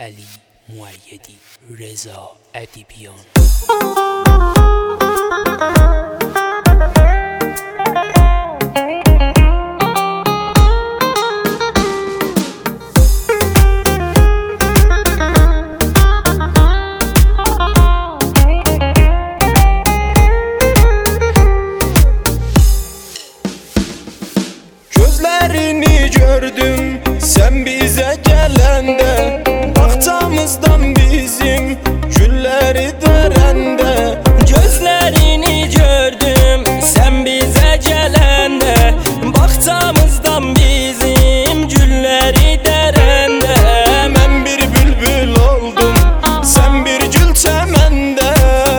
علی مؤیدی، رضا ادیبیان. Gözlerini gördüm sen bize gelende, bahçamızdan bizim gülleri derende. Gözlerini gördüm sen bize gelende, bahçamızdan bizim gülleri derende. Ben bir bülbül oldum sen bir gül çemende.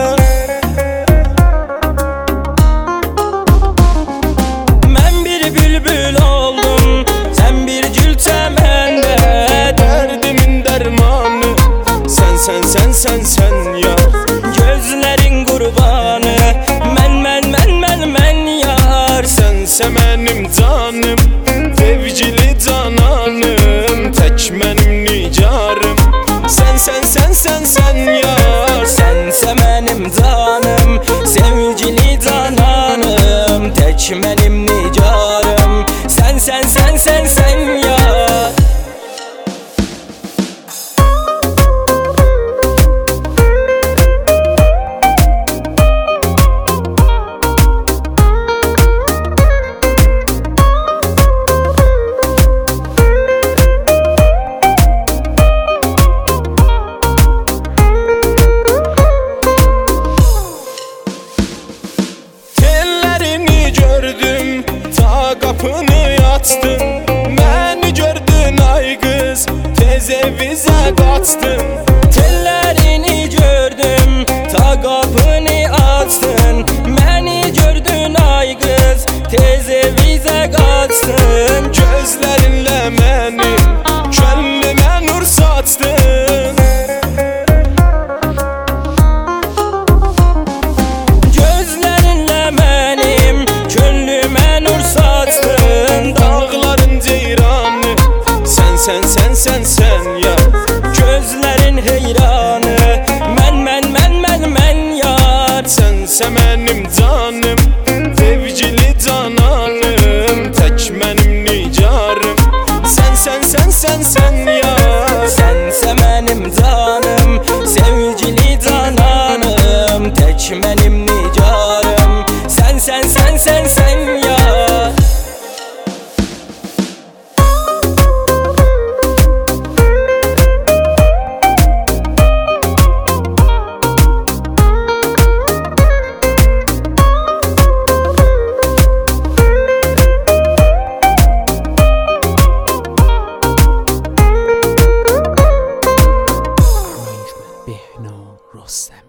Ben bir bülbül oldum sen bir gül çemende. Derdimin dermanı sen ya. Gözlerin kurbanı men yar. Sense benim canım, sevgili cananım, tek benim nigarım. Sen yar. Sense benim canım, sevgili cananım, tek benim nigarım. Sen yar. Gördüm ta kapını açtın, beni gördün ay kız, tez evize kaçtın. Tellerini gördüm ta kapını açtın, beni gördün ay kız, tez evize kaçtın. Gözlerinle benim gönlüme nur saçtın. Gözlerinle benim gönlüme nur saçtın. Dağların ceyranı sen ya. Gözlerin heyranı men yar. Sense benim canım, sevgili cananım, tek benim nigarım. Sen ya. Sense benim canım, sevgili cananım, tek benim nigarım. Sen ya. بهنام رستمی.